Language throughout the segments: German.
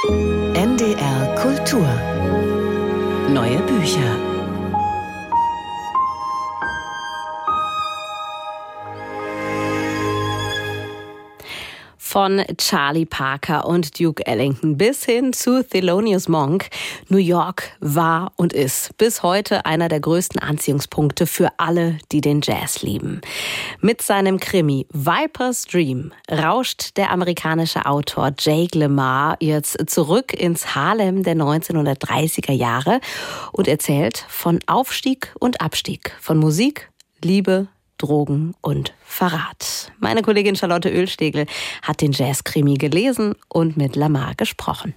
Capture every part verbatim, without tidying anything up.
N D R Kultur. Neue Bücher. Von Charlie Parker und Duke Ellington bis hin zu Thelonious Monk. New York war und ist bis heute einer der größten Anziehungspunkte für alle, die den Jazz lieben. Mit seinem Krimi Viper's Dream rauscht der amerikanische Autor Jake LaMarr jetzt zurück ins Harlem der neunzehnhundertdreißiger Jahre und erzählt von Aufstieg und Abstieg, von Musik, Liebe, Drogen und Verrat. Meine Kollegin Charlotte Oelstegel hat den Jazz-Krimi gelesen und mit LaMarr gesprochen.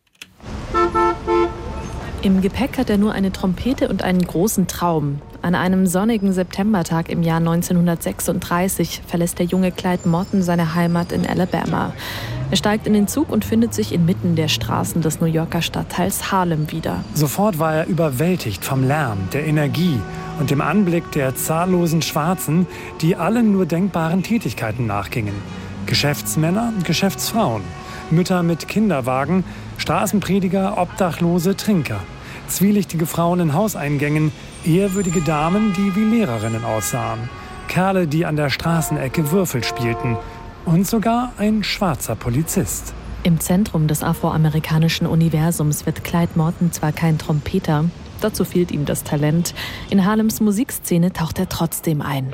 Im Gepäck hat er nur eine Trompete und einen großen Traum. An einem sonnigen Septembertag im Jahr neunzehnhundertsechsunddreißig verlässt der junge Clyde Morton seine Heimat in Alabama. Er steigt in den Zug und findet sich inmitten der Straßen des New Yorker Stadtteils Harlem wieder. Sofort war er überwältigt vom Lärm, der Energie und dem Anblick der zahllosen Schwarzen, die allen nur denkbaren Tätigkeiten nachgingen. Geschäftsmänner, Geschäftsfrauen, Mütter mit Kinderwagen, Straßenprediger, Obdachlose, Trinker, zwielichtige Frauen in Hauseingängen, ehrwürdige Damen, die wie Lehrerinnen aussahen, Kerle, die an der Straßenecke Würfel spielten und sogar ein schwarzer Polizist. Im Zentrum des afroamerikanischen Universums wird Clyde Morton zwar kein Trompeter, dazu fehlt ihm das Talent. In Harlems Musikszene taucht er trotzdem ein.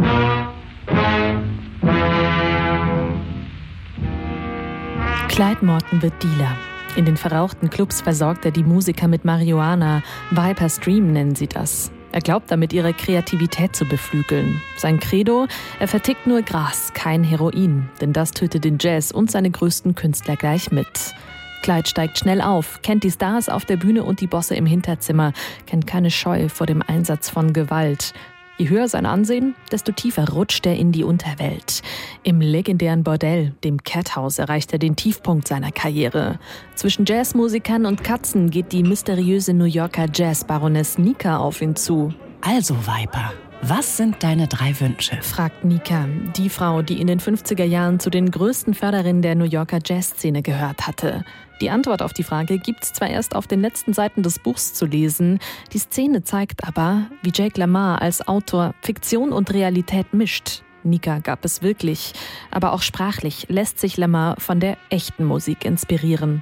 Clyde Morton wird Dealer. In den verrauchten Clubs versorgt er die Musiker mit Marihuana. Viper's Dream nennen sie das. Er glaubt damit, ihre Kreativität zu beflügeln. Sein Credo: er vertickt nur Gras, kein Heroin. Denn das tötet den Jazz und seine größten Künstler gleich mit. Clyde steigt schnell auf, kennt die Stars auf der Bühne und die Bosse im Hinterzimmer, kennt keine Scheu vor dem Einsatz von Gewalt. Je höher sein Ansehen, desto tiefer rutscht er in die Unterwelt. Im legendären Bordell, dem Cat House, erreicht er den Tiefpunkt seiner Karriere. Zwischen Jazzmusikern und Katzen geht die mysteriöse New Yorker Jazzbaroness Nika auf ihn zu. Also Viper, was sind deine drei Wünsche? Fragt Nika, die Frau, die in den fünfziger Jahren zu den größten Förderinnen der New Yorker Jazzszene gehört hatte. Die Antwort auf die Frage gibt's zwar erst auf den letzten Seiten des Buchs zu lesen, die Szene zeigt aber, wie Jake LaMarr als Autor Fiktion und Realität mischt. Nika gab es wirklich, aber auch sprachlich lässt sich LaMarr von der echten Musik inspirieren.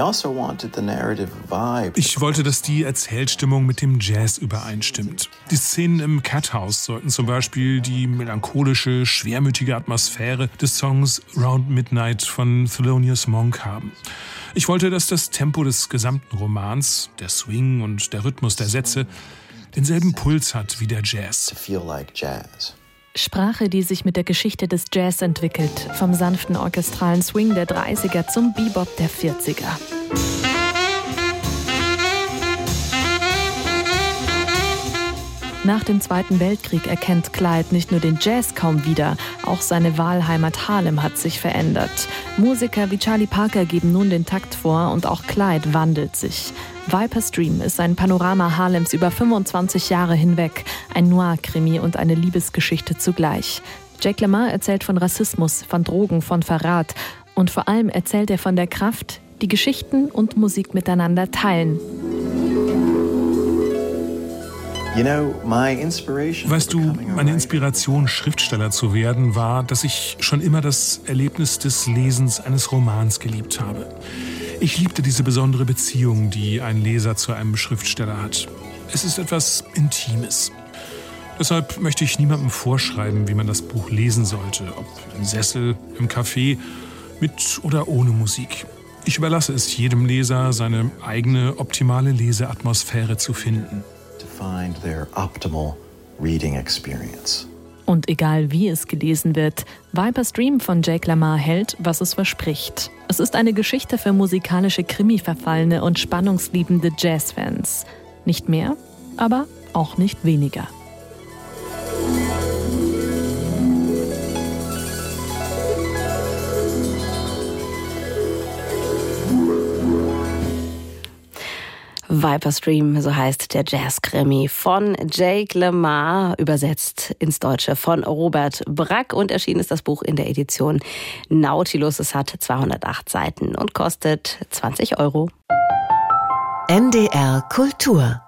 Ich wollte, dass die Erzählstimmung mit dem Jazz übereinstimmt. Die Szenen im Cat House sollten zum Beispiel die melancholische, schwermütige Atmosphäre des Songs Round Midnight von Thelonious Monk haben. Ich wollte, dass das Tempo des gesamten Romans, der Swing und der Rhythmus der Sätze denselben Puls hat wie der Jazz. Sprache, die sich mit der Geschichte des Jazz entwickelt, vom sanften orchestralen Swing der dreißiger zum Bebop der vierziger. Nach dem Zweiten Weltkrieg erkennt Clyde nicht nur den Jazz kaum wieder, auch seine Wahlheimat Harlem hat sich verändert. Musiker wie Charlie Parker geben nun den Takt vor und auch Clyde wandelt sich. Viper's Dream ist ein Panorama Harlems über fünfundzwanzig Jahre hinweg, ein Noir-Krimi und eine Liebesgeschichte zugleich. Jake LaMarr erzählt von Rassismus, von Drogen, von Verrat und vor allem erzählt er von der Kraft, die Geschichten und Musik miteinander teilen. Weißt du, meine Inspiration, Schriftsteller zu werden, war, dass ich schon immer das Erlebnis des Lesens eines Romans geliebt habe. Ich liebte diese besondere Beziehung, die ein Leser zu einem Schriftsteller hat. Es ist etwas Intimes. Deshalb möchte ich niemandem vorschreiben, wie man das Buch lesen sollte, ob im Sessel, im Café, mit oder ohne Musik. Ich überlasse es jedem Leser, seine eigene optimale Leseatmosphäre zu finden. Find their optimal reading experience. Und egal wie es gelesen wird, Viper's Dream von Jake LaMarr hält, was es verspricht. Es ist eine Geschichte für musikalische Krimi-Verfallene und spannungsliebende Jazzfans. Nicht mehr, aber auch nicht weniger. Viper's Dream, so heißt der Jazz-Krimi von Jake LaMar, übersetzt ins Deutsche von Robert Brack, und erschienen ist das Buch in der Edition Nautilus. Es hat zweihundertacht Seiten und kostet zwanzig Euro. N D R Kultur